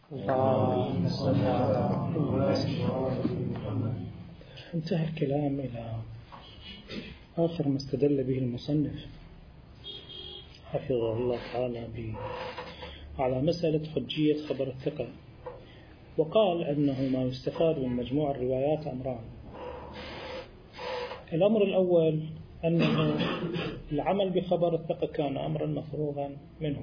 اللهم صل على محمد. انتهى الكلام إلى آخر ما استدل به المصنف حفظه الله تعالى على مسألة حجية خبر الثقة، وقال أنه ما يستفاد من مجموع الروايات أمران. الأمر الأول أنه العمل بخبر الثقة كان أمرا مفروغا منه،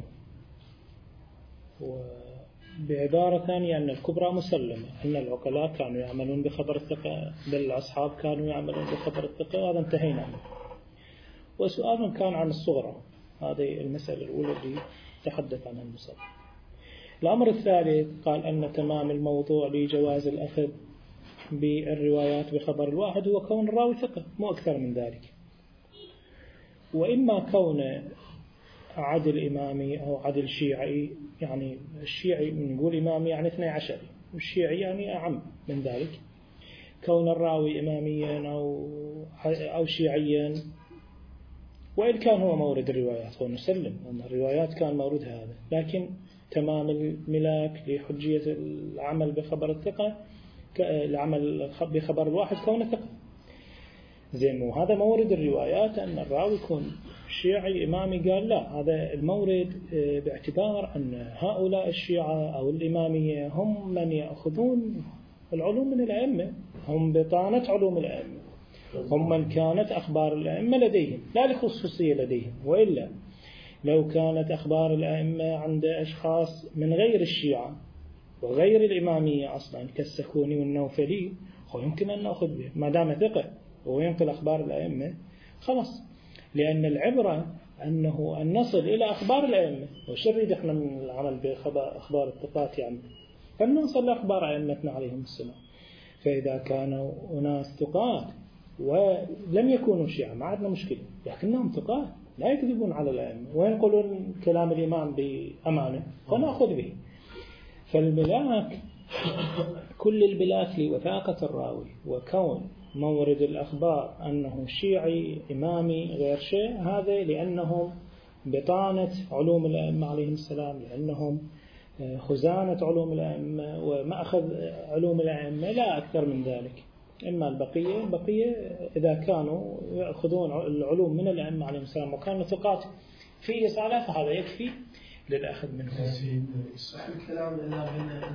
وبعبارة ثانية أن الكبرى مسلمة، أن العقلاء كانوا يعملون بخبر الثقة، بل الأصحاب كانوا يعملون بخبر الثقة، هذا انتهينا منه. وسؤال كان عن الصغرى، هذه المسألة الأولى اللي تحدث عنها المصنف. الأمر الثالث قال أن تمام الموضوع لجواز الأخذ بالروايات بخبر الواحد هو كون الراوي ثقة، مو أكثر من ذلك. وإما كون عدل إمامي أو عدل شيعي، يعني الشيعي نقول إمامي يعني 12، والشيعي يعني أعم من ذلك، كون الراوي إماميا أو شيعيا، وإن كان هو مورد الروايات، ونسلم أن الروايات كان موردها هذا، لكن تمام الملاك لحجية العمل بخبر الثقة، العمل بخبر الواحد كونه ثقة زين. وهذا مورد الروايات أن الراوي يكون شيعي إمامي. قال لا، هذا المورد باعتبار أن هؤلاء الشيعة أو الإمامية هم من يأخذون العلوم من الأئمة، هم بطانة علوم الأئمة، هم من كانت أخبار الأئمة لديهم، لا لخصوصية لديهم. وإلا لو كانت أخبار الأئمة عند أشخاص من غير الشيعة وغير الإمامية أصلا كالسكوني والنوفلي، يمكن أن نأخذ به ما دام ثقة وينقل أخبار الأئمة خلاص. لأن العبرة أنه أن نصل إلى أخبار الأئمة، وش نريد إحنا من العمل بأخبار الثقات؟ يعني فلنصل لأخبار أئمتنا عليهم السلام. فإذا كانوا أناس ثقات ولم يكونوا شيعة ما عندنا مشكلة، لكنهم ثقات لا يكذبون على الأئمة وينقلون كلام الإمام بأمانة فنأخذ به. فالملاك كل البلاك لوثاقة الراوي وكون مورد الأخبار أنه شيعي إمامي غير شيء، هذا لأنهم بطانة علوم الأئمة عليهم السلام، لأنهم خزانة علوم الأئمة ومأخذ علوم الأئمة، لا أكثر من ذلك. إما البقية إذا كانوا يأخذون العلوم من الأئمة عليهم السلام وكانوا ثقات في إصالة، فهذا يكفي للأخذ منه. صح الكلام إلا بأنه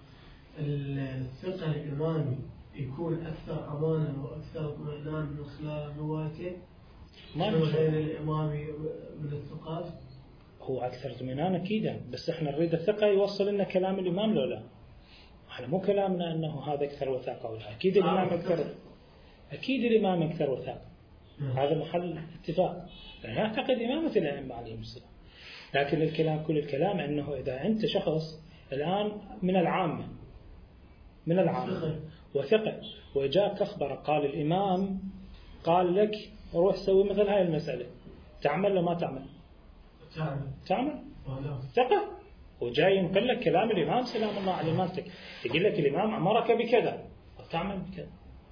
الثقة الإمامي يكون أكثر أمانا وأكثر اطمئنان من خلال روايته من غير الإمامي من الثقات. هو أكثر اطمئنان أكيدا، بس إحنا نريد الثقة يوصل لنا كلام الإمام لو لا، إحنا مو كلامنا أنه هذا أكثر وثاقة ولا. أكيد الإمام أكثر، أكيد الإمام أكثر وثاقة، هذا محل اتفاق، لأن يعتقد إمامة الأئمة عليهم السلام. لكن الكلام كل الكلام أنه إذا أنت شخص الآن من العامة وثقة وجاءك أخبر قال الإمام قال لك روح سوي مثل هاي المسألة، تعمل ولا ما تعمل؟ تعمل ثقة، وجاي ينقل لك كلام الإمام سلام الله عليه مالتك، يقول لك الإمام أمرك بكذا وتعمل بكذا.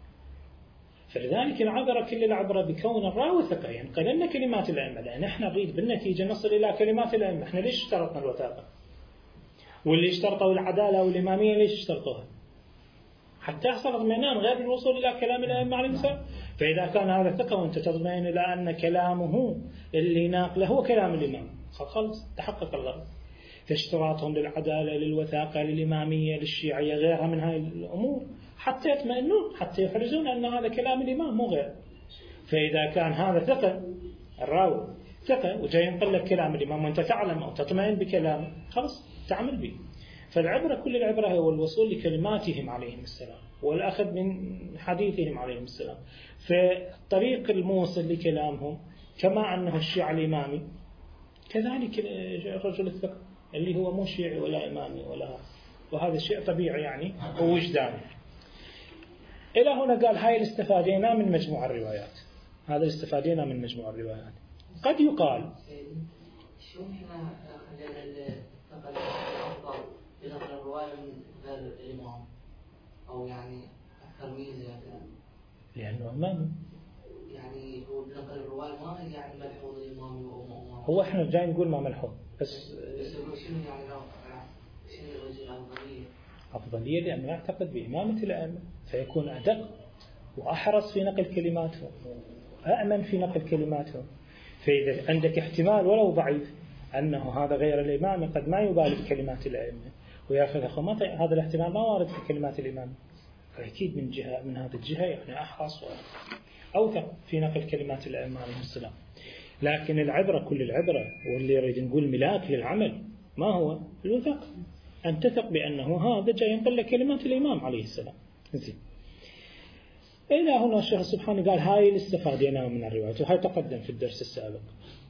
فلذلك العبرة كل العبرة بكون الراوي ثقة ينقل لنا كلمات الأئمة، لأن احنا نريد بالنتيجة نصل إلى كلمات الأئمة. احنا ليش اشترطنا الوثاقة؟ واللي اشترطوا العدالة والإمامية ليش اشترطوها؟ حتى يحصل اطمئنان غير الوصول إلى كلام الأئمة عليهم السلام. فإذا كان هذا ثقة وأنت تطمئن إلى أن كلامه اللي ناقله هو كلام الإمام، خلاص تحقق الغرض. فاشتراطهم للعدالة للوثاقة للإمامية للشيعية غيرها من هاي الأمور حتى يطمئنون، حتى يحرزون أن هذا كلام الإمام مو غير. فإذا كان هذا ثقة الراوي ثقة وجاي ينقل لك كلام الإمام وأنت تعلم أو تطمئن بكلامه خلاص تعمل به. فالعبرة كل العبرة هو الوصول لكلماتهم عليهم السلام والأخذ من حديثهم عليهم السلام. فالطريق الموصل لكلامهم كما أنه الشيعة الإمامي كذلك الرجل الثقة اللي هو مو شيعي ولا إمامي ولا، وهذا الشيء طبيعي يعني ووجداني. إلى هنا قال هاي استفادينا من مجموع الروايات، هذا استفادينا من مجموع الروايات. قد يقال شو هنا خلينا الثقة الأفضل بنقل الرواية من غير الإمام، أو يعني أكثر ميزة لأنه إمام، يعني هو بنقل الرواية ما يعني ملحوظ الإمام وأمام. هو إحنا جاي نقول ما ملحوظ، بس شنو يعني شنو الوجه الأفضلية أفضلية لأنه يعتقد بإمامة الأئمة فيكون أدق وأحرص في نقل كلماتهم وأأمن في نقل كلماتهم. فإذا عندك احتمال ولو ضعيف أنه هذا غير الإمام قد ما يبالي بكلمات الأئمة ويأخذ هذا الاحتمال ما وارد في كلمات الإمام، فأكيد من هذه الجهة يعني أحرص وأوثق في نقل كلمات الأئمة عليهم السلام. لكن العبرة كل العبرة واللي يريد نقول ملاك للعمل ما هو الوثق، أن تثق بأنه هذا جاي ينقل لك كلمات الإمام عليه السلام. زين. إلى هنا الشيخ السبحاني قال هاي الاستفادة من الرواية وهي تقدم في الدرس السابق.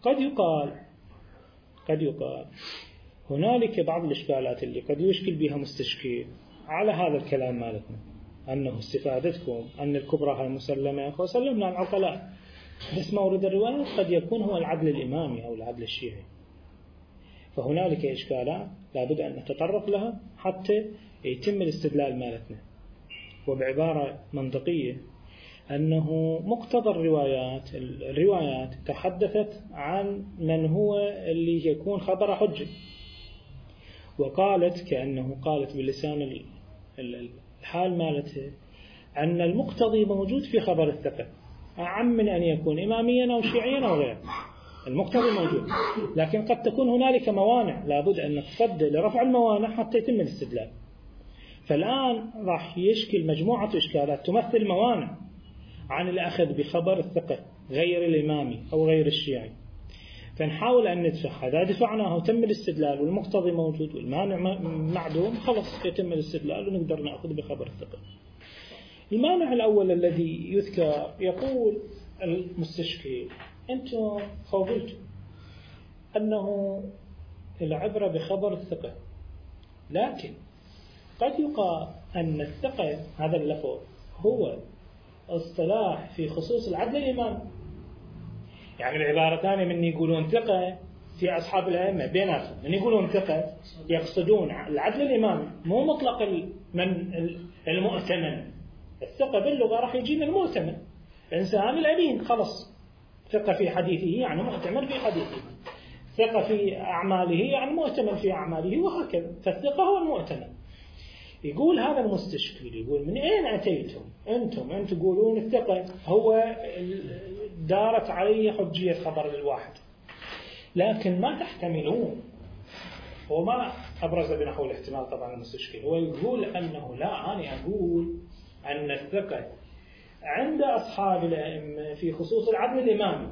قد يقال هنالك بعض الإشكالات اللي قد يشكل بها مستشكل على هذا الكلام مالتنا أنه استفادتكم أن الكبرى هاي مسلمة وسلمنا العقلاء، بس مورد الرواية قد يكون هو العدل الإمامي أو العدل الشيعي. فهنالك إشكالات لابد أن نتطرق لها حتى يتم الاستدلال مالتنا. وبعبارة منطقية أنه مقتضى الروايات تحدثت عن من هو اللي يكون خبر حجة، وقالت كأنه قالت بلسان الحال مالته أن المقتضي موجود في خبر الثقة أعم من أن يكون إماميا أو شيعيا أو غيره. المقتضي موجود، لكن قد تكون هنالك موانع لابد أن نتصدى لرفع الموانع حتى يتم الاستدلال. فالآن راح يشكل مجموعة إشكالات تمثل موانع عن الأخذ بخبر الثقة غير الإمامي أو غير الشيعي، فنحاول أن ندفع هذا. دفعناه وتم الاستدلال والمقتضي موجود والمانع معدوم، خلص يتم الاستدلال ونقدر نأخذ بخبر الثقة. المانع الأول الذي يذكر يقول المستشكل أنتم قولتم أنه العبرة بخبر الثقة، لكن قد يقال أن الثقة هذا اللفظ هو اصطلاح في خصوص العدل الإمامي. يعني العبارة ثانية من يقولون ثقة في أصحاب الأئمة بيناتهم، من يقولون ثقة يقصدون العدل الإمامي مو مطلق من المؤتمن. الثقة باللغة راح يجي من المؤتمن، إنسان الأمين، خلص ثقة في حديثه يعني مؤتمن في حديثه، ثقة في أعماله يعني مؤتمن في أعماله، وهكذا. فالثقة هو المؤتمن. يقول هذا المستشكل، يقول من أين أتيتم أنتم تقولون الثقة هو دارت عليه حجية خبر الواحد، لكن ما تحتملون. وما أبرز بنحو الاحتمال طبعا المستشكل، هو يقول أنه لا، أنا أقول أن الثقة عند أصحاب الأئمة في خصوص العدل الإمامي.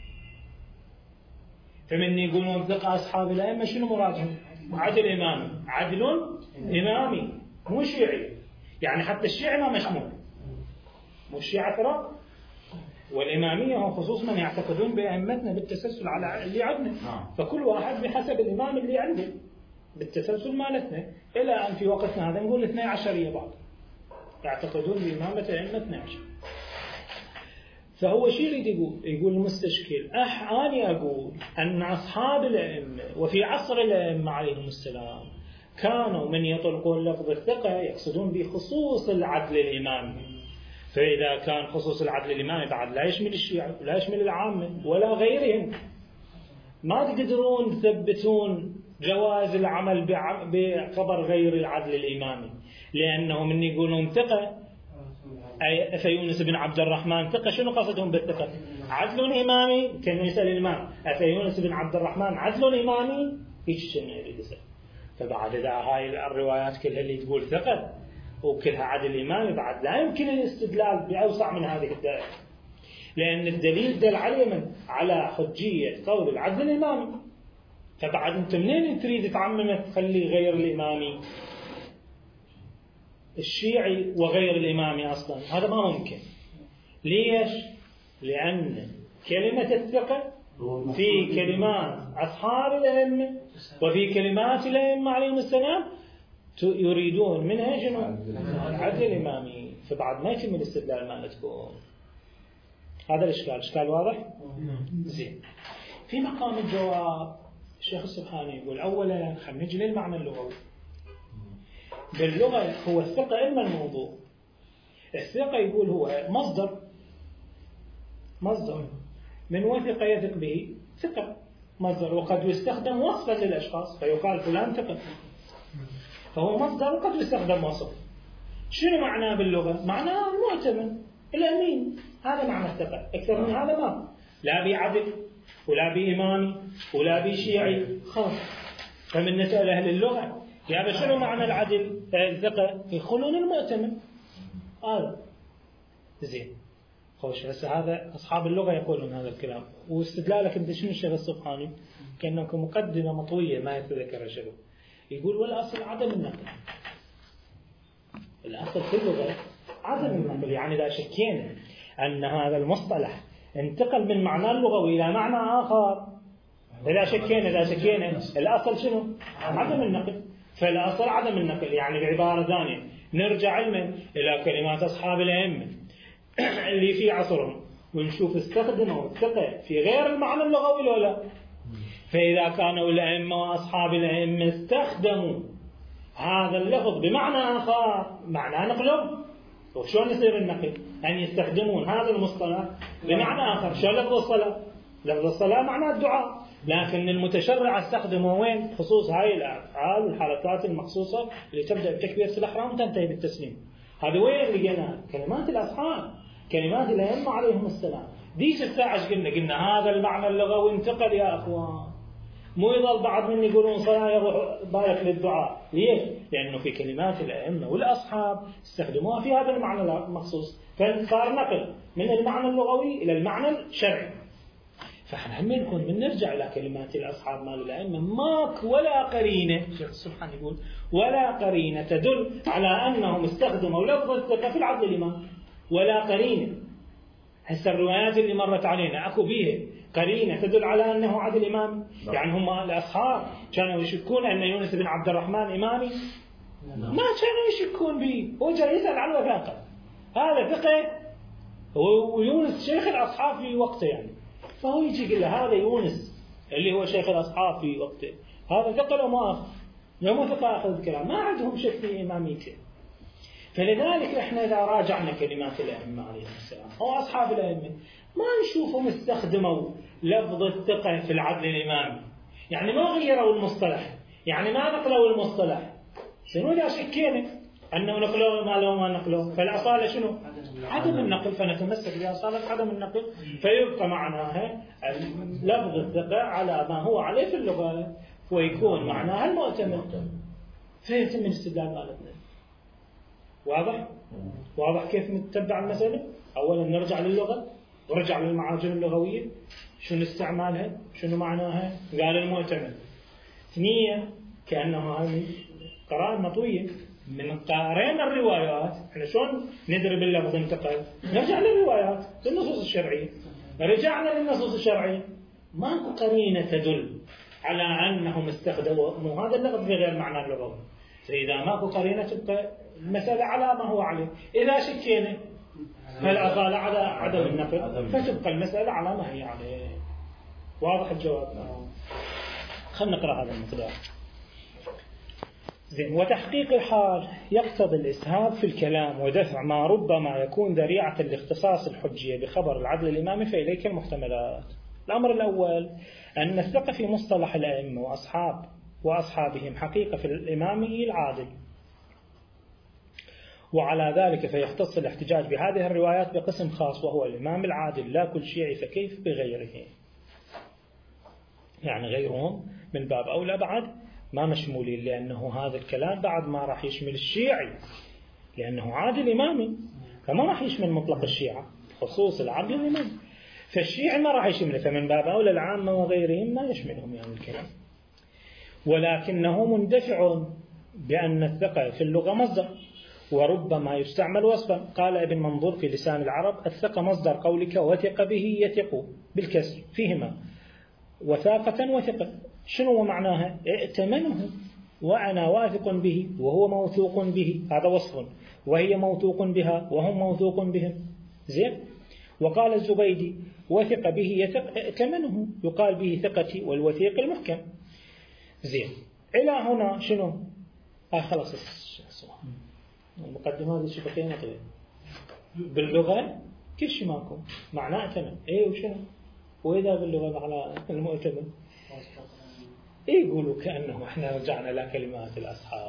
فمن يقولون ثقة أصحاب الأئمة شنو مرادهم؟ عدل إمامي، عدل إمامي مو شيعي. يعني حتى الشيعي ما مشمول، مو الشيعة فرق، والإمامية هم خصوص من يعتقدون بأئمتنا بالتسلسل على اللي عندنا، فكل واحد بحسب الإمام اللي عنده بالتسلسل مالتنا، إلى أن في وقتنا هذا نقول 12 بعض يعتقدون بإمامة أئمة 12. فهو شيء يقول المستشكل أني أقول أن أصحاب الأئمة وفي عصر الأئمة عليهم السلام كانوا من يطلقون لفظ الثقة يقصدون بخصوص العدل الإمامي. فإذا كان خصوص العدل الإمامي بعد لا يشمل الشيعة ولا يشمل العامة ولا غيرهم، ما تقدرون تثبتون جواز العمل بخبر غير العدل الإمامي، لأنه من يقولون ثقة أي فيونس بن عبد الرحمن ثقة، شنو قصدهم بالثقة؟ عدل إمامي. كان يسأل الإمام أفيونس بن عبد الرحمن عدل إمامي؟ هيك شنو يريد يسأل. فبعد إذا هاي الروايات كلها اللي تقول ثقة وكلها عدل إمامي، بعد لا يمكن الاستدلال بأوسع من هذه الدائرة، لأن الدليل دل على حجية قول العدل الإمامي. فبعد أنت منين تريد تعمم تخلي غير الإمامي الشيعي وغير الإمامي أصلا؟ هذا ما ممكن. ليش؟ لأن كلمة الثقة في كلمات أصحاب الأئمة وفي كلمات الأئمة عليهم السلام يريدون منها شنو؟ العدل الإمامي. فبعد ما يتم الاستدلال مالتكم. هذا الإشكال. إشكال واضح؟ زين. في مقام الجواب الشيخ السبحاني يقول أولا خلينا نجي للمعنى اللغوي. باللغة هو الثقة إما الموضوع. الثقة يقول هو مصدر من وثق يثق به ثقة، مصدر، وقد يستخدم وصفا للأشخاص فيقال فلان ثقة. فهو مصدر وقد يستخدم وصف. شنو معناه باللغة؟ معناه المؤتمن الأمين، هذا معنى الثقة. أكثر من هذا ما، لا بعدل ولا بإمامي ولا بشيعي، خلاص. فمن نسأل أهل اللغة يا شنو معنى العدل الثقة؟ يقولون المؤتمن هذا. زين خوش، هسه هذا أصحاب اللغة يقولون هذا الكلام، واستدلالك أنت شنو الشيخ الصبحاني؟ كأنه مقدمة مطوية ما يتذكر شنو يقول. والأصل عدم النقل، الأصل في اللغة عدم النقل. يعني إذا شكينا أن هذا المصطلح انتقل من معنى اللغوي إلى معنى آخر، إذا شكينا الأصل شنو؟ عدم النقل. فالأصل عدم النقل. يعني بعبارة ثانية نرجع علما إلى كلمات أصحاب الأئمة اللي في عصرهم ونشوف استخدموا الثقة في غير المعنى اللغوي لو لا. فإذا كانوا الأئمة وأصحاب الأئمة استخدموا هذا اللفظ بمعنى آخر، معنى نقله. وشون يصير النقل؟ أن يستخدمون هذا المصطلح بمعنى آخر. شو لفظ الصلاة؟ لفظ الصلاة معنى الدعاء، لكن المتشرع استخدمه وين؟ خصوص هاي الأفعال والحركات المخصوصة اللي تبدأ بتكبيرة الإحرام وتنتهي بالتسليم. هذا وين لقيناه؟ كلمات الأصحاب، كلمات الأئمة عليهم السلام. ديش الساعة قلنا هذا المعنى اللغوي انتقل يا أخوان. مو يظل بعض من يقولون صلاة يروح ضايق للدعاء. ليش؟ لأنه في كلمات الأئمة والأصحاب استخدموها في هذا المعنى المخصوص، فصار نقل من المعنى اللغوي إلى المعنى الشرعي. فاحنا هم نكون من نرجع إلى كلمات الأصحاب مال الأئمة ماك ولا قرينة، الشيخ السبحاني يقول ولا قرينة تدل على أنهم استخدموا لفظ الثقة في العدل الإمام، ولا قرينة. هسه الروايات اللي مرت علينا أكو بيها قرينة تدل على أنه عدل إمامي. يعني هم الأصحاب كانوا يشكون أن يونس بن عبد الرحمن إمامي؟ ما كانوا يشكون به. هو جاي يسأل عن الوثاقة، هذا ثقة ويونس شيخ الأصحاب في وقته. يعني فهو يجي يقول له هذا يونس اللي هو شيخ الأصحاب في وقته، هذا ثقة لو ما أخذ، لو ما ثقة أخذ الكلام، ما عندهم شك في إماميته. فلذلك احنا إذا راجعنا كلمات الأئمة عليهم السلام أو أصحاب الأئمة ما نشوفهم استخدموا لفظ الثقة في العدل الإمامي. يعني ما غيروا المصطلح، يعني ما نقلوا المصطلح. شنو إذا شكينا أنه نقلوا ما نقلوا؟ فالأصالة شنو؟ عدم النقل. فنتمسك بأصالة عدم النقل، فيبقى معناها لفظ الثقة على ما هو عليه في اللغة، ويكون معناها المؤتمن. فيتم الاستدلال مالتنا. واضح كيف نتبع المسألة؟ أولا نرجع للغة ورجع للمعاجم اللغوية، شنو استعمالها، شنو معناها، قال المؤتمن. ثانية كأنه هذه قراءة مطوية من قارئنا الروايات. احنا شلون ندري باللفظ انتقل؟ نرجع للروايات للنصوص الشرعية. رجعنا للنصوص الشرعية ماكو قرينة تدل على أنهم استخدموا هذا اللفظ بغير معنى اللغوي. فإذا ماكو قرينة تبقى المسألة على ما هو عليه. إذا شكينا فالأصالة على عدم النقل، فتبقى المسألة على ما هي عليه. واضح الجواب؟ خلنا نقرأ هذا المقدار. زين. وتحقيق الحال يقتضي الإسهاب في الكلام ودفع ما ربما يكون ذريعة لاختصاص الحجية بخبر العدل الإمامي، فإليك المحتملات. الأمر الأول أن الثقة في مصطلح الأئمة وأصحابهم حقيقة في الإمامي العادل، وعلى ذلك فيختص الاحتجاج بهذه الروايات بقسم خاص وهو الإمام العادل لا كل شيعي، فكيف بغيره؟ يعني غيرهم من باب أولى بعد ما مشمولين، لأنه هذا الكلام بعد ما راح يشمل الشيعي لأنه عادل إمامي، فما راح يشمل مطلق الشيعة خصوص العدل الإمامي. فالشيعي ما راح يشمله، فمن باب أولى العامة وغيرهم ما يشملهم يعني الكلام. ولكنه مندفع بأن الثقة في اللغة مصدر وربما يستعمل وصفا. قال ابن منظور في لسان العرب: الثقة مصدر قولك وثق به يثق بالكسر، فيهما وثاقة وثقة. شنو معناها؟ ائتمنه وأنا واثق به وهو موثوق به، هذا وصف، وهي موثوق بها وهم موثوق بهم. زين. وقال الزبيدي: وثق به يثق، ائتمنه يقال به ثقتي والوثيق المحكم. زين. إلى هنا شنو؟ خلاص المقدمة هذه شبكين نقلة باللغة كل شيء ماكو معناه ائتمن. ايه وشنو؟ وإذا باللغة معناه المؤتمن. إيه يقولوا كأنه إحنا رجعنا إلى كلمات الأصحاب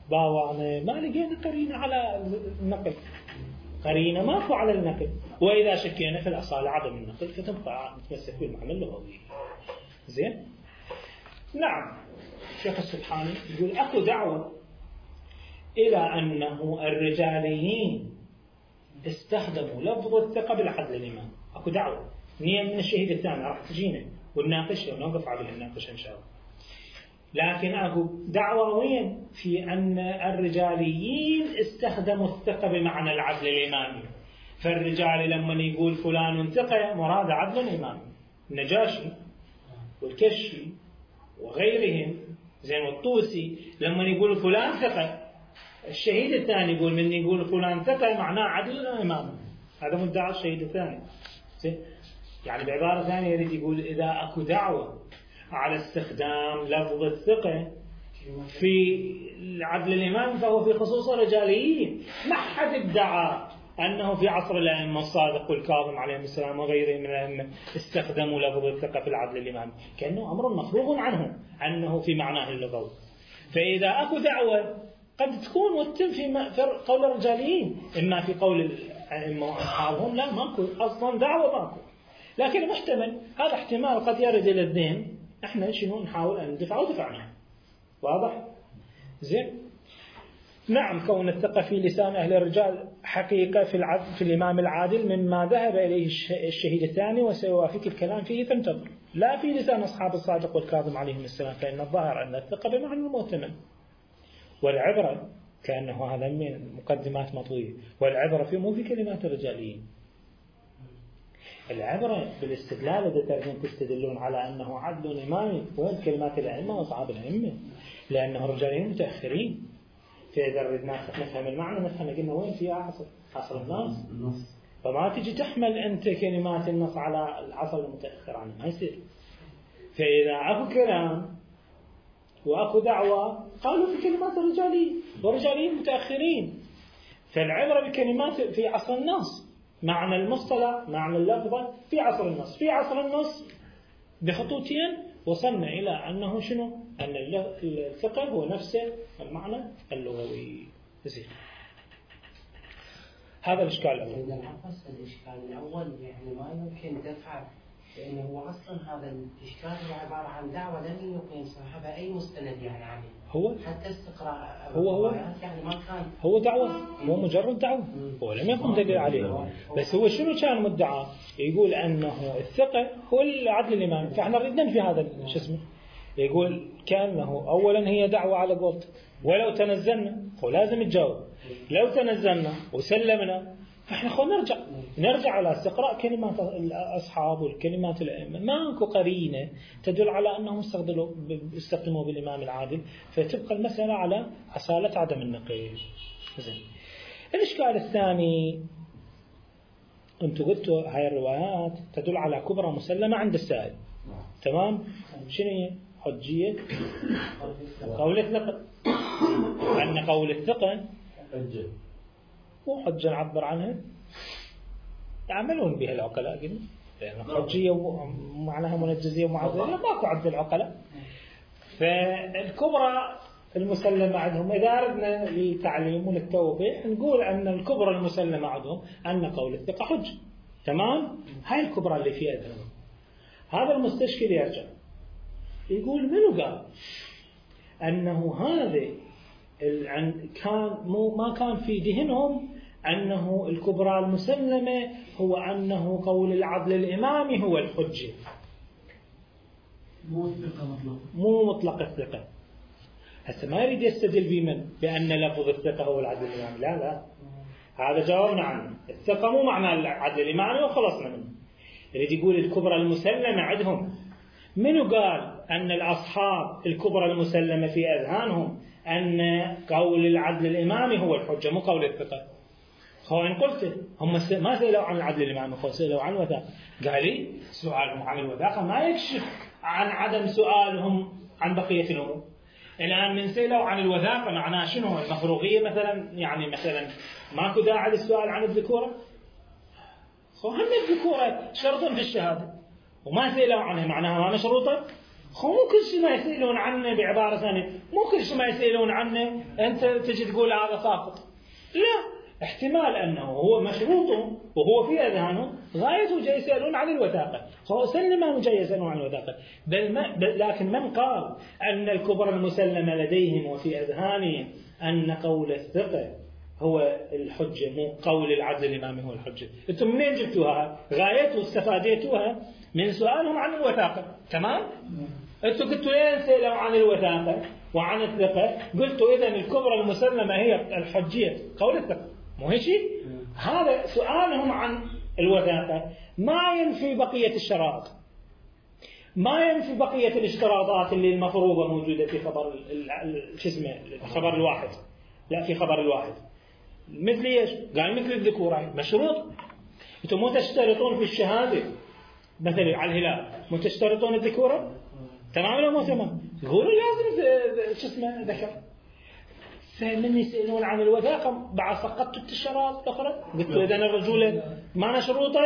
باوعنا ما لقينا قرينة على النقل، قرينة ماكو على النقل، وإذا شكينا في الأصالة عدم النقل فتبقى نتمسك بالمعنى اللغوي. زين. نعم. الشيخ السبحاني يقول أكو دعوة إلى أنه الرجاليين استخدموا لفظ الثقة بالعدل الإمام. أكو دعوة نية من الشهيد الثاني راح تجينا ونناقشها ونوقف عليها الناقش إن شاء الله. لكن أكو دعوة وين في أن الرجاليين استخدموا الثقة بمعنى العدل الإمامي. فالرجال لما يقول فلان ثقة مراد عدل الإمامي. النجاشي والكشي وغيرهم زين والطوسي لما يقول فلان ثقة، الشهيد الثاني يقول من يقول فلان ثقة معناه عدل الإمامي. هذا مدعى الشهيد الثاني. يعني بعبارة ثانية يريد يقول إذا أكو دعوة على استخدام لفظ الثقة في عدل الإمام فهو في خصوص الرجاليين. ما حد ادعى أنه في عصر الأئمة الصادق والكاظم عليهم السلام وغيرهم من الأئمة استخدموا لفظ الثقة في العدل الإمامي، كأنه أمر مفروغ عنه أنه في معناه اللغوي. فإذا أكو دعوة قد تكون وتتم في قول الرجاليين، إما في قول الأئمة وأصحابهم لا ماكو أصلا دعوة ماكو، لكن محتمل هذا احتمال قد يرد إلى الذهن. احنا شنو نحاول أن ندفع ودفعنا. واضح؟ زين. نعم كون الثقة في لسان أهل الرجال حقيقة في الإمام العادل مما ذهب إليه الشهيد الثاني وسيوافق الكلام فيه فانتظر. لا في لسان أصحاب الصادق والكاظم عليهم السلام، فإن الظاهر أن الثقة بمعنى المؤتمن. والعبرة كأنه هذا من مقدمات مطوية، والعبرة في مو في كلمات الرجاليين. العبرة بالاستدلال إذا تستدلون على أنه عدل إمامي وين كلمات الأئمة وأصحاب الأئمة، لأنه الرجاليين متأخرين. فإذا ردنا نفهم المعنى نفهم قلنا وين فيها عصر النص، فما تجي تحمل أنت كلمات النص على العصر المتأخر عنه، ما يصير. فإذا أكو كلام وأكو دعوة قالوا في كلمات الرجاليين والرجاليين متأخرين، فالعبرة بكلمات في عصر النص. معنى المصطلح معنى اللفظة في عصر النص. في عصر النص بخطوتين وصلنا إلى أنه شنو؟ أن الثقة هو نفسه المعنى اللغوي. زين. هذا الإشكال الأول. إذا العكس الإشكال الأول يعني ما يمكن دفعه، لأنه هو أصلا هذا الإشكال هو عبارة عن دعوة لم يقيم صاحبها أي مستند يعني عليه. هو حتى استقراء هو يعني ما كان هو دعوة، هو مجرد دعوة، هو لم يقم دليل عليه. بس هو شنو كان مدعى؟ يقول أنه الثقة هو العدل الإمامي. فإحنا ردنا في هذا شو اسمه، يقول كأنه أولا هي دعوة على قولته، ولو تنزلنا هو لازم تجاوب. لو تنزلنا وسلمنا فإحنا خلينا نرجع على استقراء كلمات الأصحاب والكلمات الأئمة. ماكو قرينة تدل على أنهم استخدموا بالإمام العادل، فتبقى المسألة على أصالة عدم النقل. زين. الإشكال الثاني أنتم قلتوا هاي الروايات تدل على كبرى مسلمة عند السائل. تمام؟ شنو هي؟ حجية قول الثقة، أن قول الثقة وحجة نعبر عنها يعملون بها العقلاء قلنا، لأن حجية ومعناها منجزية ومعزلة ماكو عند العقلاء. فالكبرى المسلمة عندهم إذا أردنا للتعليم وللتوضيح نقول أن الكبرى المسلمة عندهم أن قول الثقة حجة. تمام؟ هاي الكبرى اللي فيها ذهنهم. هذا المستشكل يرجع يقول منو قال أنه هذا كان ما كان في ذهنهم أنه الكبرى المسلمة هو أنه قول العدل الإمامي هو الحجة، مو مطلق الثقة. هسه ما يريد يستدل بمن بأن لفظ الثقة هو العدل الإمامي. لا هذا جاوبنا عنه. الثقة مو معنى العدل الإمامي وخلصنا منه. يريد يقول الكبرى المسلمة عندهم. منو قال أن الأصحاب الكبرى المسلمة في أذهانهم أن قول العدل الإمامي هو الحجة مو قول الثقة؟ هو إن قلت هم ما سألوا عن العدل الإمامي، هو سألوا عن الوثاقة. قال لي سؤالهم عن الوثاقة ما يكشف عن عدم سؤالهم عن بقية الأمور. الآن من سألوا عن الوثاقة معناه شنو؟ المفروغية مثلا، يعني مثلا ماكو داعي للسؤال عن الذكورة. هم الذكورة شرط في الشهادة وما سألوا عنها معناها ما مشروطة. هم كل شيء ما يسألون عنه بعبارة ثانية مو كل شيء ما يسألون عنه أنت تجي تقول هذا ساقط. لا، احتمال أنه هو مشروط وهو في أذهانه غايته جاي يسألون عن الوثاقة، فهو سلم جاي يسألون عن الوثاقة. لكن من قال أن الكبرى المسلمة لديهم وفي أذهانهم أن قول الثقة هو الحجة مو قول العدل الإمامي هو الحجة؟ أنتم منين جبتوها؟ غايته استفادتوها من سؤالهم عن الوثاقة. تمام؟ أنتم قلتوا لين سألوا عن الوثاقة وعن الثقة، قلتوا إذن الكبرى المسلمة هي الحجية قول الثقة، مو هيك شيء؟ هذا سؤالهم عن الوثاقة ما ينفي بقية الشرائط، ما ينفي بقية الاشتراطات اللي المفروضة موجودة في خبر خبر الواحد. لا، في خبر الواحد مثل ايش؟ قال مثل الذكورة مشروط. انتم مو تشترطون في الشهادة مثلا على الهلال مو تشترطون الذكورة؟ تمام ولا مو تمام؟ يقولوا لازم ذكر. فمن يسألون عن الوثاقة بعد سقطت الشرائط الأخرى، قلت إذا الرجولة ما مشروطة.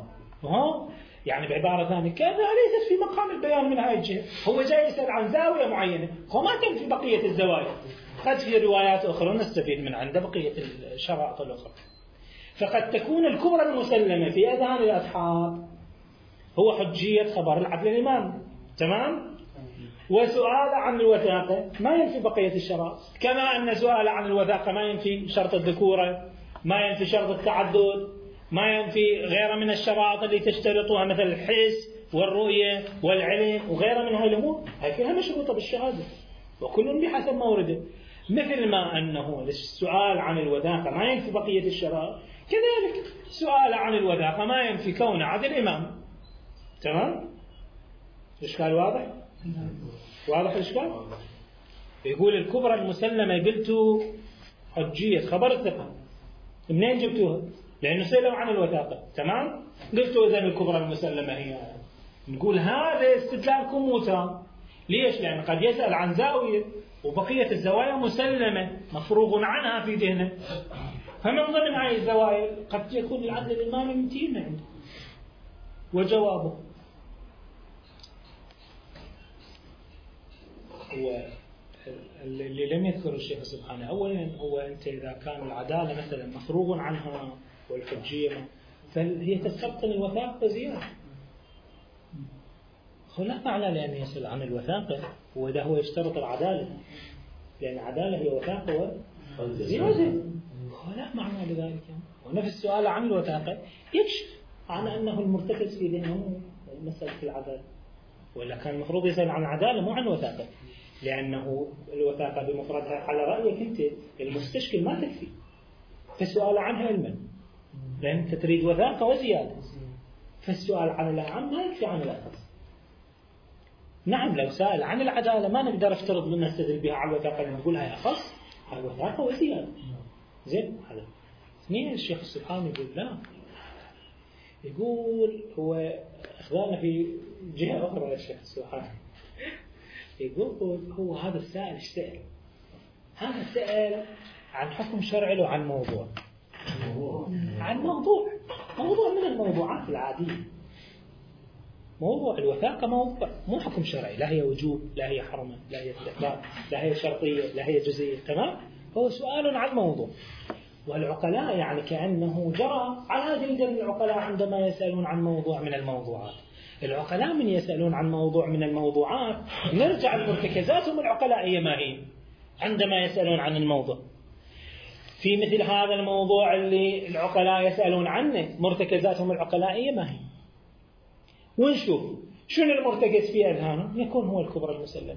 يعني بعبارة ثانية كذا ليست في مقام البيان من هاي الجهة. هو جاي يسأل عن زاوية معينة، هو ما تنفي بقية الزوايا. قد في روايات أخرى نستفيد من عند بقية الشرائط الأخرى. فقد تكون الكبرى المسلمة في أذهان الأصحاب هو حجية خبر العدل الإمام. تمام؟ وسؤال عن الوثاقة ما ينفي بقية الشرائط، كما أن سؤال عن الوثاقة ما ينفي شرط الذكورة، ما ينفي شرط التعدد، ما ينفي غير من الشرائط اللي تشترطها مثل الحس والرؤية والعلم وغيرها من هاي الأمور. هاي كلها مشروطة بالشهادة وكل بحسب مورده. مثل ما أنه السؤال عن الوثاقة ما ينفي بقية الشرائط، كذلك سؤال عن الوثاقة ما ينفي كون عدل إمام. تمام؟ الإشكال واضح؟ واضح الإشكال؟ يقول الكبرى المسلمة قلتوا حجية خبر الثقة، منين جبتوها؟ لأنه سألوا عن الوثاقة. تمام؟ قلتوا إذن الكبرى المسلمة هي. نقول هذا استدلالكم مو تام. ليش؟ لأن قد يسأل عن زاوية وبقية الزوايا مسلمة مفروغ عنها في ذهنه، فمن ضمن هذه الزوايا قد يكون العدل الإمامي متين عنده. وجوابه هو اللي لم يذكره الشيخ سبحانه. أولا هو أنت إذا كان العدالة مثلا مفروغ عنها والحجية فهي تستبطن الوثاقة زيادة. لا معنى لأن يسأل عن الوثاقة وإذا هو يشترط العدالة، لأن العدالة هي وثاقة وزيادة. لا معنى لذلك. ونفس السؤال عن الوثاقة يكشف عن أنه المرتكز في ذهنه مسألة العدالة، ولا كان المفروض يسأل عن العدالة مو عن وثاقة، لأنه الوثاقة بمفردها على رأيك أنت المستشكل ما تكفي، فالسؤال عنها علما لأن أنت تريد وثاقة وزيادة، فالسؤال عن الأعم ما يكفي عن الأخص. نعم لو سأل عن العدالة ما نقدر افترض من نستدل بها على الوثاقة نقول هاي أخص، هاي وثاقة وزيادة. زين هذا اثنين. الشيخ السبحاني يقول لا، يقول هو أخذنا في جهة أخرى الشيخ السبحاني، يقول هو هذا السائل ايش سأل؟ هذا سأل عن حكم شرعي له عن موضوع، عن موضوع من الموضوعات العادية. موضوع الوثاقة موضوع مو حكم شرعي، لا هي وجوب لا هي حرمة لا هي استحباب لا هي شرطية لا هي جزئية. تمام؟ هو سؤال عن موضوع. والعقلاء يعني كأنه جرى على جيد العقلاء عندما يسألون عن موضوع من الموضوعات. العقلاء من يسألون عن موضوع من الموضوعات نرجع لمرتكزاتهم العقلائية ما هي عندما يسألون عن الموضوع. في مثل هذا الموضوع اللي العقلاء يسألون عنه مرتكزاتهم العقلائية ما هي، ونشوف شنو المرتكز في أذهانهم يكون هو الكبرى المسلمة.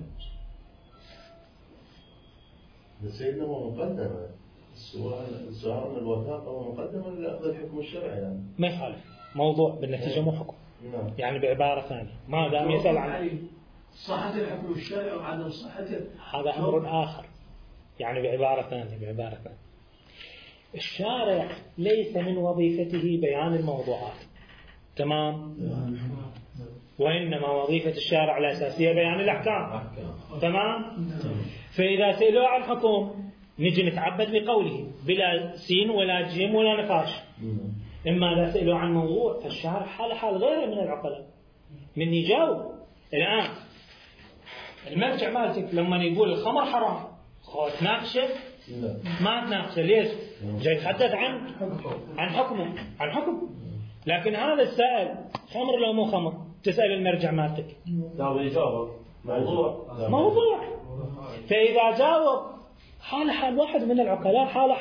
سيدنا هو مقدمة السؤال عن الوثاقة هو مقدمة لأخذ الحكم الشرعي يعني. ما يخالف موضوع بالنتيجة مو حكم. يعني بعبارة ثانية ما دام يسأل عن صحة الحكم الشرعي وعدم صحته هذا أمر آخر. يعني بعبارة ثانية الشارع ليس من وظيفته بيان الموضوعات. تمام؟ وإنما وظيفة الشارع الأساسية بيان الأحكام. تمام؟ فإذا سألوا عن حكم نجي نتعبد بقوله بلا سين ولا جيم ولا نقاش. إما لا سألوا عن موضوع فالشارع حال غيره من العقلاء من يجاوب. الآن المرجع مالتك لما يقول الخمر حرام تناقشه؟ ما تناقشه. ليش؟ جاي يتحدث عن حكمه. لكن هذا السائل خمر لو مو خمر، تسأل المرجع مالتك لا بيجاوب موضوع. فإذا جاوب حال واحد من العقلاء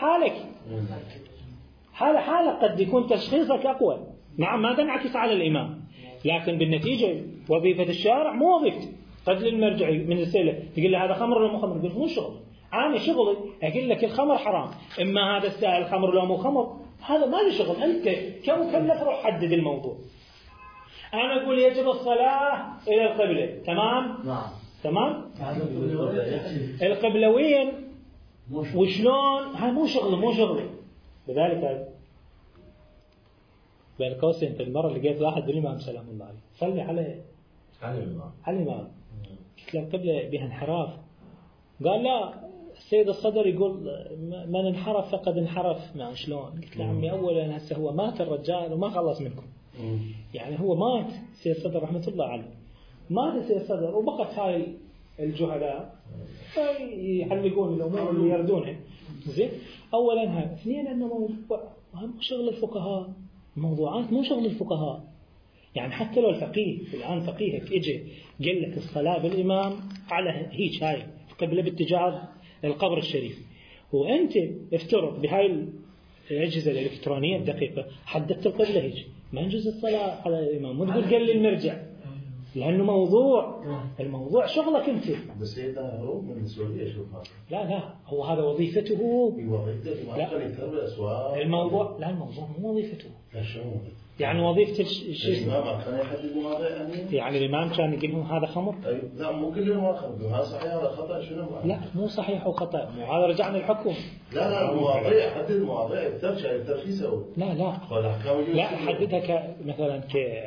حالك قد يكون تشخيصك أقوى. نعم ما تنعكس على الإمام، لكن بالنتيجة وظيفة الشارع مو وظيفتي. قد للمرجع من السئلة تقول له هذا خمر ولا مو خمر، يقول مو شغل، أنا شغلي أقول لك الخمر حرام. إما هذا السائل خمر ولا مو خمر، هذا ما لي شغل. أنت كمكلف روح حدد الموضوع. أنا أقول يجب الصلاة إلى القبلة، تمام. القبلة وين وشلون، هاي مو شغلي. لذلك بين قوسين في المرة اللي لقيت واحد بالإمام سلام الله عليه صلي على الإمام، قلت له القبلة بها انحراف. قال لا، السيد الصدر يقول من انحرف فقد انحرف. ما شلون؟ قلت له عمي أولا هسه هو مات الرجال وما خلص منكم. يعني هو مات السيد الصدر رحمة الله عليه، مات السيد الصدر وبقت هاي الجهلاء يحلقون الأمور اللي يردونها. زين، أولا هذا. اثنين أنه موضوع مو شغل الفقهاء، الموضوعات مو شغل الفقهاء. يعني حتى لو الفقيه الآن فقيهك إجي قال لك الصلاة بالإمام على هيك هاي قبل باتجاه القبر الشريف، وأنت افترض بهاي الأجهزة الإلكترونية الدقيقة حددت القبلة هيك، ما يجوز الصلاة على الإمام. مو تقول قال لي المرجع، لأنه الموضوع شغلك أنت. بس هذا هروب من السعودية. شوف هذا لا هو هذا وظيفته. لا الموضوع مو وظيفته. يعني وظيفة الإمام كان يحدد مواضيع يعني الإمام كان يقول لهم هذا خمر. لا مو كل ما خمر، هذا صحيح ولا خطأ شنو؟ لا مو صحيح وخطأ، هذا رجعنا الحكم. لا مواضيع، حدد مواضيع الترخيص أو لا حددها مثلا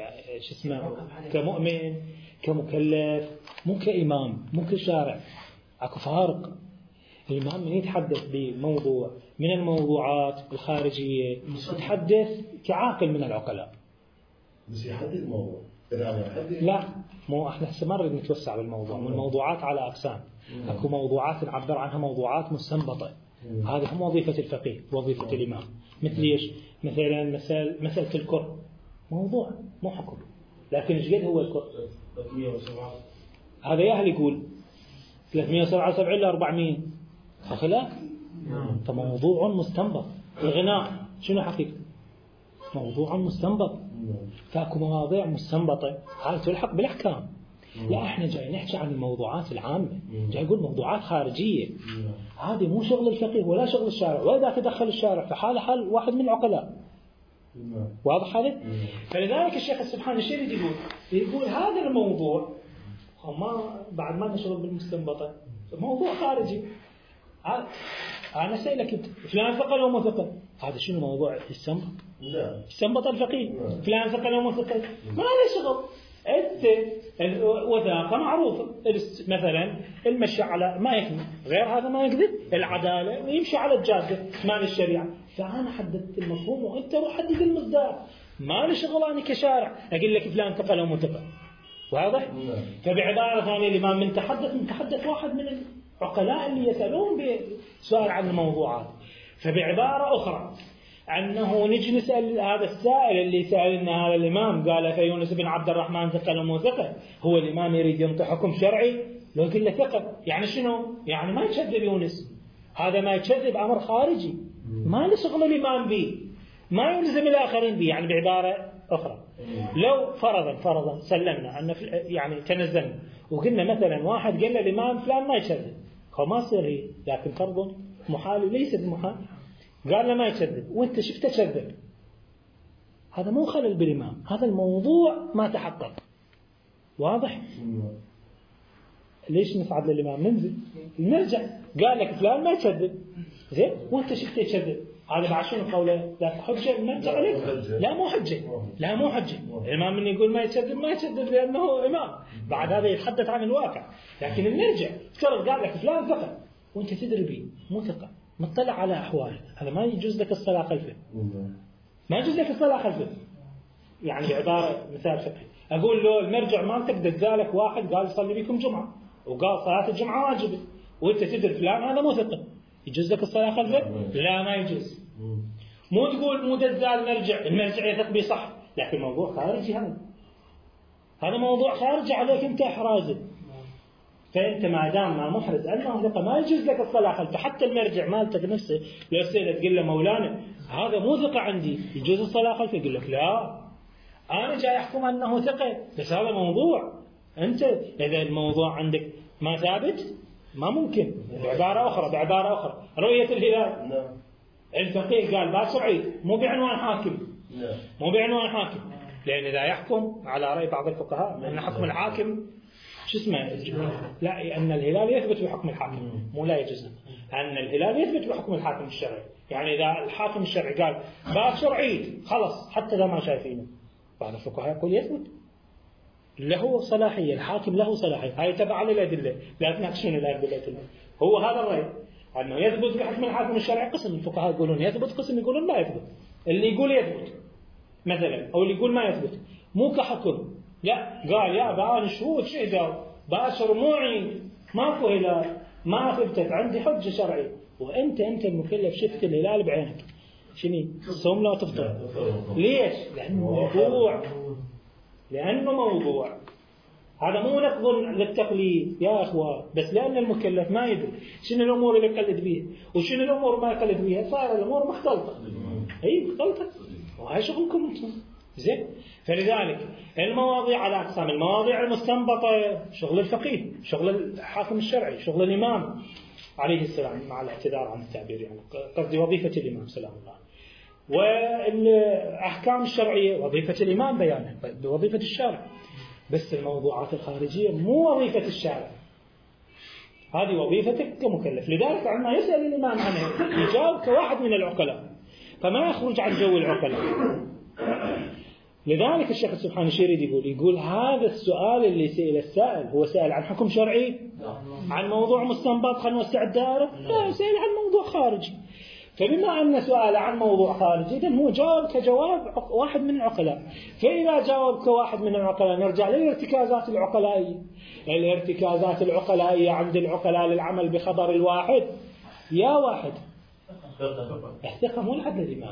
كمؤمن كمكلف، مو كإمام مو كشارع. اكو فارق. الإمام من يتحدث بموضوع من الموضوعات الخارجية يتحدث كعاقل من العقلاء. بس يحدد موضوع. لا مو احنا هسه ما نريد نتوسع بالموضوع. والموضوعات على أقسام. اكو موضوعات نعبر عنها موضوعات مستنبطة، هذه هم وظيفة الفقيه وظيفة الإمام. مثل ايش؟ مثلا مسألة الكره موضوع مو حكم، لكن ايش قد هو الكره؟ 307 هذا ياهل يقول 377 إلى 400 خلاف. فموضوع مستنبط. الغناء شنو حقيقة؟ موضوع مستنبط. فاكو مواضيع مستنبطة هاي تلحق بالأحكام. لا احنا جاي نحكي عن الموضوعات العامة، جاي نقول موضوعات خارجية. هذه مو شغل الفقيه ولا شغل الشارع، وإذا تدخل الشارع فحال حال واحد من العقلاء. واضح هذا؟ فلذلك الشيخ السبحاني الشيء يقول هذا الموضوع ما بعد ما نشغل بالمستنبطة، موضوع خارجي. أنا سألك أنت فلان ثقل أو مو ثقل؟ هذا شنو موضوع السنبط؟ لا السنبط الفقيه. فلان ثقل أو مو ثقل؟ ما له شغل. أنت الوثاقة معروفة، مثلا المشي على ما يكذب، غير هذا ما يكذب، العدالة يمشي على الجادة مال الشريعة. فأنا حددت المفهوم وأنت روح حدد المصداق. ما له شغل أنا كشارع أقول لك فلان ثقل أو مو ثقل. واضح؟ فبعبارة ثانية الإمام من تحدث واحد من العقلاء اللي يسألون بسؤال عن الموضوعات. فبعبارة أخرى أنه نجي نسأل هذا السائل اللي سألنا هذا الإمام قال فيونس بن عبد الرحمن ثقل ومو ثقل، هو الإمام يريد ينطق حكم شرعي لو يقول له ثقل يعني شنو؟ يعني ما يكذب يونس، هذا ما يكذب أمر خارجي ما له شغل الإمام به، ما يلزم الآخرين به. يعني بعبارة أخرى لو فرضا سلمنا أن يعني تنزلنا وقلنا مثلا واحد قال الإمام فلان ما يكذب، هو ما يصير هي، لكن فرض محال ليس بمحال، قال له ما يكذب وانت شفته كذب، هذا مو خلل بالإمام، هذا الموضوع ما تحقق. واضح؟ ليش نصعد للإمام؟ ننزل نرجع قال لك فلان ما يكذب زين وانت شفته كذب، هذا بعد شنو قوله؟ لا حجة نرجع عليك؟ لا مو حجة. الإمام من يقول ما يكذب لأنه إمام، بعد هذا يتحدث عن الواقع. لكن نرجع افترض قال لك فلان ثقة وانت تدري به مو ثقة، مطلع على أحواله، هذا ما يجوز لك الصلاة خلفه، ما يجوز لك الصلاة خلفه. يعني بعبارة مثال فقهي أقول له المرجع مالتك دزالك واحد قال صلي بكم جمعة، وقال صلاة الجمعة واجبة، وأنت تدري فلان هذا مو ثقة، يجوز لك الصلاة خلفه؟ لا ما يجوز. مو تقول مو دزال المرجع يثق به صح، لكن موضوع خارجي هذا موضوع خارجي عليك أنت إحرازه. فأنت ما دام ما محرز أنه ثقة ما يجوز لك الصلاة خلفه. حتى المرجع مالتك نفسه لو سئلت تقول له مولانا هذا مو ثقة عندي يجوز الصلاة خلفه، يقول لك لا أنا جاي أحكم أنه ثقة، بس هذا موضوع. أنت إذا الموضوع عندك ما ثابت ما ممكن. بعبارة أخرى رؤية الهلال الفقيه قال باكر عيد، مو بعنوان حاكم، مو بعنوان حاكم، لأن إذا يحكم على رأي بعض الفقهاء أن حكم الحاكم شو اسمه لا، أن الهلال يثبت بحكم الحاكم، مو لا يجوز أن الهلال يثبت بحكم الحاكم الشرعي. يعني إذا الحاكم الشرعي قال باكر عيد خلص حتى إذا ما شايفينه، بعض الفقهاء يقول يثبت له صلاحية، الحاكم له صلاحية، هاي تبع للأدلة، لا تناقشون الأدلة. هو هذا الرأي أنه يثبت بحكم الحاكم الشرعي. قسم الفقهاء يقولون يثبت، قسم يقولون لا يثبت. اللي يقول يثبت مثلا أو اللي يقول ما يثبت مو كحكم، لا قال يا بقى نشوف شو إذا باشر مو عيد ماكو هلال ما ثبتت عندي حجة شرعية، وأنت المكلف شفت الهلال بعينك شنو تصوم لا تفطر؟ ليش؟ لأنه موضوع هذا مو نقض للتقليد يا أخوة، بس لأن المكلف ما يدري شنو الأمور اللي يقلد بيها وشنو الأمور ما يقلد بيها، صار الأمور مختلطة. مختلطة، وهاي شغلكم أنتم زين. فلذلك المواضيع على أقسام، المواضيع المستنبطة شغل الفقيه، شغل الحاكم الشرعي، شغل الإمام عليه السلام، مع الاعتذار عن التعبير يعني قصدي وظيفة الإمام سلام الله. والأحكام الشرعية وظيفة الإمام بيانه، وظيفة الشارع. بس الموضوعات الخارجية مو وظيفة الشارع، هذه وظيفتك كمكلف. لذلك عندما يسأل الإمام عنه يجاوب كواحد من العقلاء، فما يخرج عن جو العقلاء. لذلك الشيخ السبحاني الشيريد يقول هذا السؤال اللي سئل السائل هو سأل عن حكم شرعي، عن موضوع مستنبط خلنا نوسع الدائرة، لا سأل عن موضوع خارجي. فبما أن سؤال عن موضوع خارجي إذن هو جاوب كجواب واحد من العقلاء. فإذا جاوب كواحد من العقلاء نرجع للارتكازات العقلائية. الارتكازات العقلائية عند العقلاء للعمل بخبر الواحد يا واحد الثقة مو العدل الإمام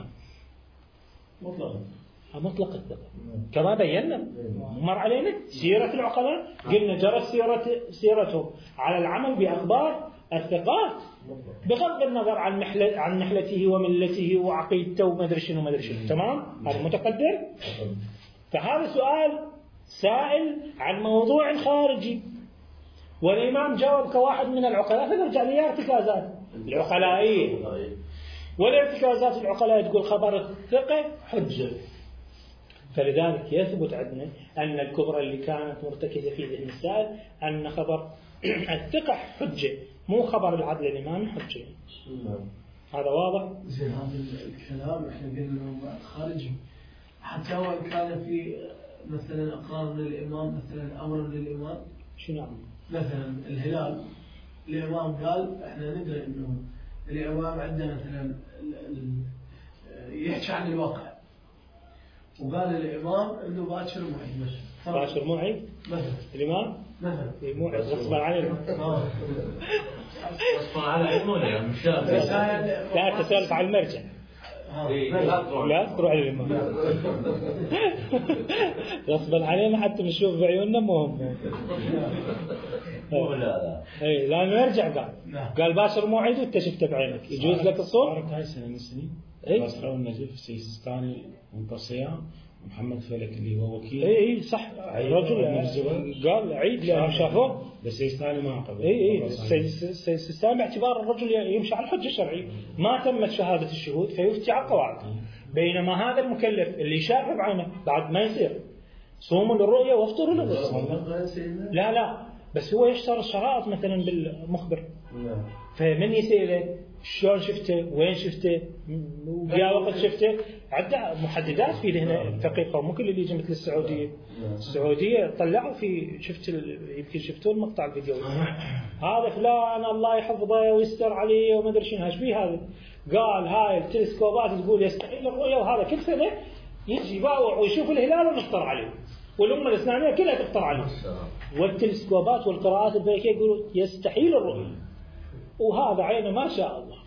مطلق الثقة كما بينا مر علينا سيرة العقلاء، قلنا جرت سيرته على العمل بأخبار الثقات بغض النظر عن نحلته وملته وعقيدته وما ادري شنو تمام. هذا متقدر. فهذا سؤال سائل عن موضوع خارجي والإمام جاوب كواحد من العقلاء، فنرجع لارتكازات العقلائية. والارتكازات العقلاء تقول خبر الثقة حجة. فلذلك يثبت عندنا أن الكبرى اللي كانت مرتكزة في ذهن السائل أن خبر الثقة حجة، مو خبر العدل الإمامي حجة. هذا واضح؟ زين هذا الكلام احنا قلنا خارجي، حتى وإن كان في مثلا أقرار للإمام، مثلا أمر للإمام. شنو أمر؟ مثلا الهلال الإمام قال احنا ندري إنه الإمام عندنا مثلا يحكي عن الواقع، وقال الإمام إنه باكر معيد مثلا. باكر معيد مثلا الإمام مثلا مو غصبا عليه. غصبا على علمه مش لا تسألت عن المرجع. لا تروح على الإمام غصبا علينا حتى نشوف بعيوننا مهم. لا لا نرجع قال باشر موعد وانت شفته بعينك يجوز لك الصوم. هاي سنة من السنين بصرة والنجف سيستاني ومقصيان محمد فلك اللي هو وكيل. اي صح الرجل قال عيد لأنهم شافوه، بس سيستاني ما قبل. سيستاني باعتبار الرجل يمشي على الحجة الشرعية، ما تمت شهادة الشهود فيفتي على القواعد. بينما هذا المكلف اللي شافه بعينه بعد ما يصير صوموا للرؤية وافطروا للرؤية. لا بس هو يشترط شرائط مثلا بالمخبر، فمن يسأله شلون شفته وين شفته ويا وقت شفته، عدة محددات في ذهن دقيقة. مو كل اللي يجي مثل السعودية طلعوا في يمكن شفتوا المقطع الفيديو هذا فلان الله يحفظه ويستر عليه وما ادري شنو هاشبيه. هذا قال هاي التلسكوبات تقول يستحيل الرؤية، وهذا كل سنة يجي يباوع ويشوف الهلال ونفطر عليه. والأمة الإسلامية كلها تقطر عليه. والتلسكوبات والقراءات الفلكية يقولوا يستحيل الرؤية، وهذا عينه ما شاء الله.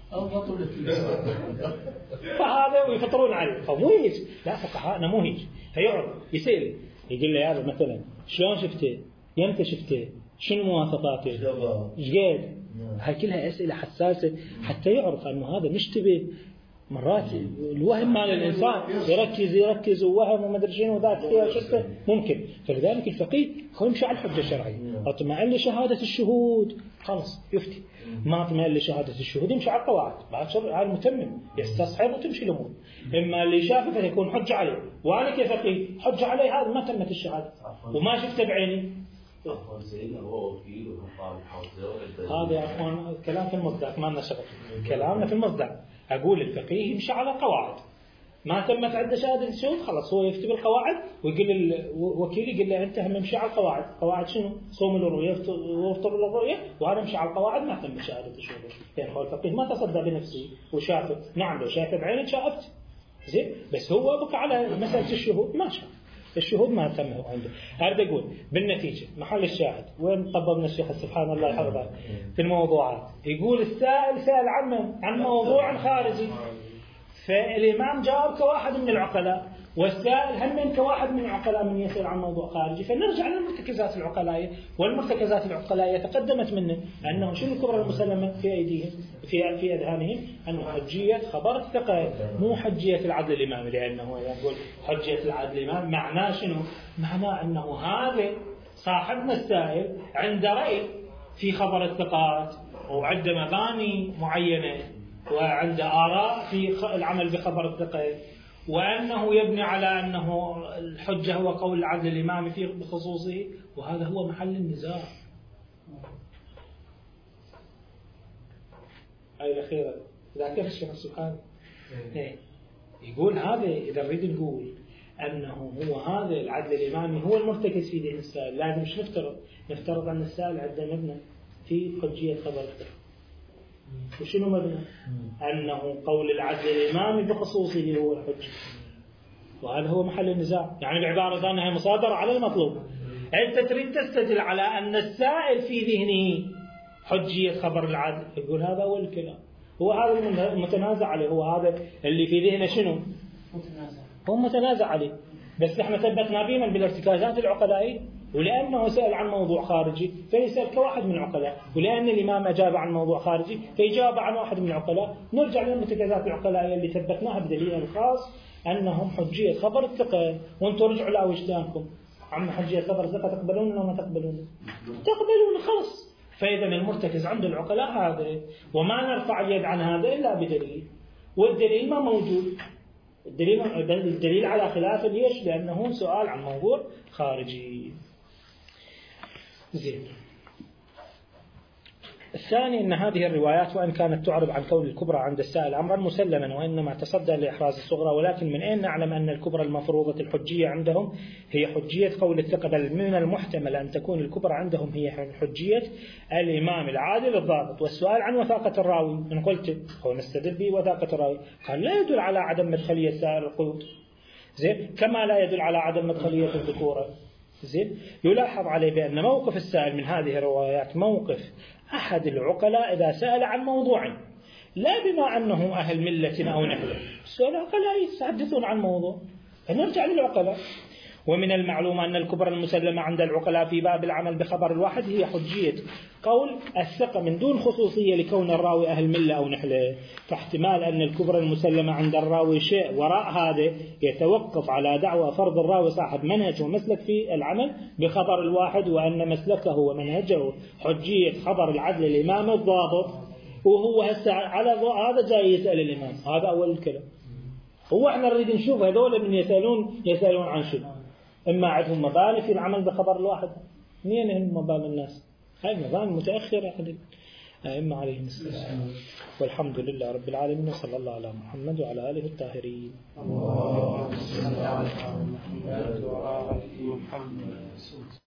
فهذا ويفطرون عليه. فمو هيك، لا فقهاءنا مو هيك. فيعرض يسأل يقول له هذا مثلا شلون شفته؟ يمتى شفته؟ شنو مواصفاته؟ ايش قد؟ هاي كلها أسئلة حساسة حتى يعرف أنه هذا مشتبه. مرات الوهم مال الإنسان يركز ووهم وما أدري شنو وذاك فيها شفته ممكن. فلذلك الفقيه هو يمشي على الحجة الشرعية. اطمئن لشهادة الشهود خلاص يفتي، ما اطمئن لشهادة الشهود يمشي على القواعد. بعد شرع المتمم يستصحب وتمشي الأمور. إما اللي شافه فيكون حجة عليه، وأنا كفقيه حجة عليه هذا ما تمت الشهادة وما شفته بعيني. هذا يا أخوان كلام في المصدر، ما لنا شغل كلامنا في المصدر. أقول الفقيه يمشي على القواعد، ما تمت عنده شهادة الشهود خلاص هو يكتب القواعد ويقول الوكيل يقول له أنت هم امشي على القواعد. قواعد شنو؟ صوم الرؤية وافطر الرؤية، وأنا امشي على القواعد ما تمت شهادة الشهود. يعني هو الفقيه ما تصدى بنفسه وشافه. نعم لو شافه بعينك شافت زين، بس هو بقى على مسألة الشهود ما شاف الشهود ما تمه عنده. هذا يقول بالنتيجة محل الشاهد وين طببنا الشيخ سبحان الله يحفظه في الموضوعات. يقول السائل سأل عن موضوع خارجي، فالإمام جاوب كواحد من العقلاء، والسائل هم كواحد من العقلاء من يسأل عن موضوع خارجي. فنرجع للمرتكزات العقلائية، والمرتكزات العقلائية تقدمت منه أنه شنو الكبرى المسلمة في أيديهم في أذهانهم أنه حجية خبر الثقة مو حجية العدل الإمامي. لأنه يقول حجية العدل الإمامي معناه شنو؟ معناه أنه هذا صاحبنا السائل عنده رأي في خبر الثقات وعنده مباني معينة وعنده آراء في العمل بخبر الثقة، وأنه يبني على أنه الحجة هو قول العدل الإمامي في بخصوصه، وهذا هو محل النزاع. هاي الأخيرة إذا كيف الشيخ سبحانه يقول هذا إذا نريد نقول أنه هو هذا العدل الإمامي هو المرتكز في ذهن السائل، لازم مش نفترض أن السائل عنده مبنى في حجية خبر الثقة. وشنو مبنى؟ أنه قول العدل الإمامي بخصوصه هو الحجة، وهذا هو محل النزاع. يعني بعبارة ثانية هي مصادرة على المطلوب. أنت تريد تستدل على أن السائل في ذهنه حجية خبر العدل، يقول هذا أول الكلام، هو هذا المتنازع عليه، هو هذا اللي في ذهنه شنو؟ هو متنازع عليه. بس احنا ثبتنا به من بالارتكازات العقلائية، ولأنه سأل عن موضوع خارجي فيسأل كواحد من العقلاء، ولأن الإمام أجاب عن موضوع خارجي فيجاب عن واحد من العقلاء. نرجع للمرتكزات العقلائية اللي ثبتناها بدليل خاص أنهم حجية خبر الثقة، وانتم رجعوا لأوجدانكم عم حجية خبر الثقة تقبلون ولا ما تقبلون؟ تقبلون خلص. فإذا المرتكز عند العقلاء هذا، وما نرفع اليد عن هذا إلا بدليل، والدليل ما موجود. الدليل على خلاف ليش؟ لأنه سؤال عن موضوع خارجي. زين. الثاني أن هذه الروايات وإن كانت تعرب عن كون الكبرى عند السائل أمرا مسلما وإنما تصدى لإحراز الصغرى، ولكن من أين نعلم أن الكبرى المفروضة الحجية عندهم هي حجية قول الثقة؟ بل من المحتمل أن تكون الكبرى عندهم هي حجية الإمام العادل الضابط. والسؤال عن وثاقة الراوي إن قلت هو نستدل به وثاقة الراوي، قال لا يدل على عدم مدخلية سائر القيود، زين، كما لا يدل على عدم مدخلية الذكورة. زين. يلاحظ عليه بأن موقف السائل من هذه الروايات موقف أحد العقلاء إذا سأل عن موضوع، لا بما أنه أهل ملة أو نحله، السؤال عقلاء يتحدثون عن موضوع، فنرجع للعقلاء. ومن المعلوم أن الكبرى المسلمة عند العقلاء في باب العمل بخبر الواحد هي حجية قول الثقة من دون خصوصية لكون الراوي أهل ملة أو نحله. فاحتمال أن الكبرى المسلمة عند الراوي شيء وراء هذا يتوقف على دعوى فرض الراوي صاحب منهج ومسلك في العمل بخبر الواحد، وأن مسلكه ومنهجه حجية خبر العدل الإمام الضابط. وهو هسه على هذا جاي يسأل الإمام، هذا أول الكلام. هو احنا نريد نشوف هذول من يسألون عن شيء، إما عندهم مبالغ في العمل بخبر الواحد. منين هم مبالغ الناس؟ هاي مبالغ متأخرة عن الأئمة عليهم السلام. والحمد لله رب العالمين، وصلى الله على محمد وعلى آله الطاهرين. اللهم صل على محمد وعلى آله محمد.